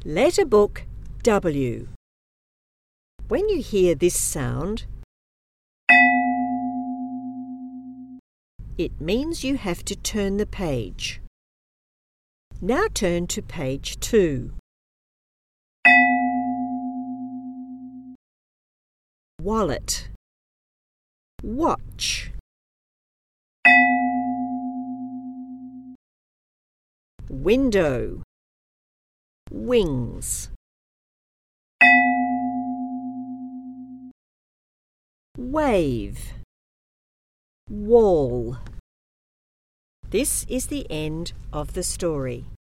Letterbook W. When you hear this sound, it means you have to turn the page. Now turn to page 2. Wallet, watch, window, wings, wave, wall. This is the end of the story.